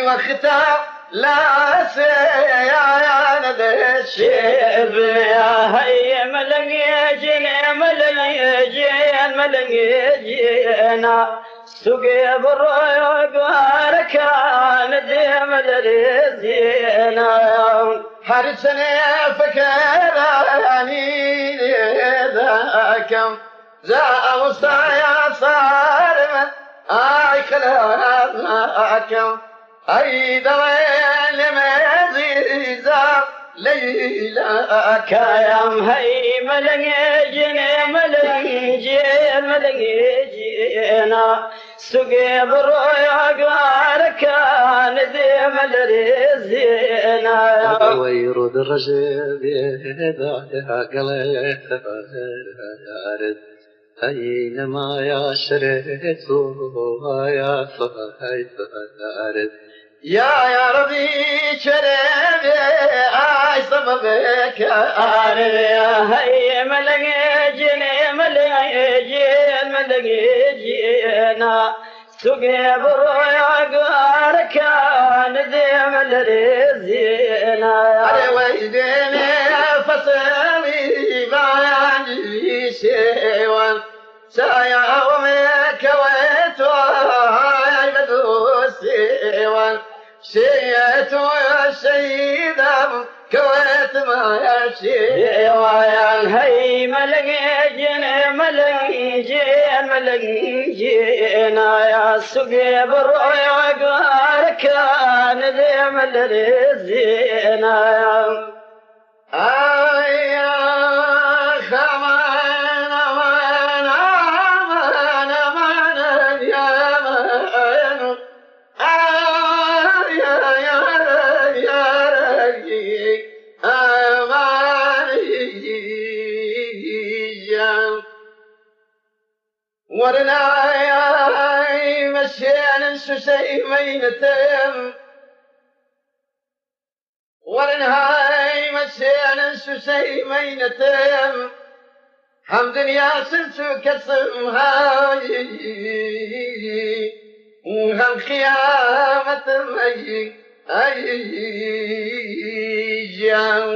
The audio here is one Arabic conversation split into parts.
وختار لا سيانا ذا الشيب يا هي ملنجين ملنجينا سقي بالرويق واركان ديم الرزينا حرسني فكراني ذاكم زاء وصايا صارما اي خلاكم اي دوين مزيزا ليلى كايم هي ملنجينا سقي بالرويق واركان ديم الرزينا ويرد الرجل يدعها قليت فارد أينما يشرت يا فارد يا ربي شرب اي سببك يا هي ملنجينا سقي بالرويق واركان ديم الرزينا علي ويديني فصلي بعدي سيوان سايا ومك ويتوى بدو سيوان شيئتو يا سيدة كويت ما يا هي ملنجينا يا سقي بالرويق واركان ديم الرزينا يا خمان امان امان امان يا مان يا رجي امان يا ورنا يا مشيان السسيمينتم ورنهاي مشينا السسيمينتم حمد يا سلسو كسم هاي وهم خيامة مي أي جاو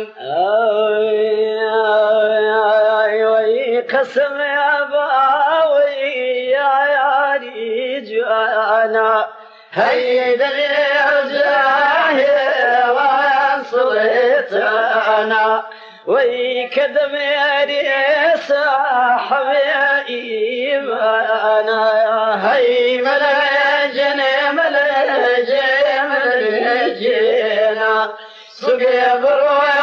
قسم يا باوي يا رجانا هيا دليل صليتنا ويكدم يا صاحبي إيمانا هي ملجنا سقي بروح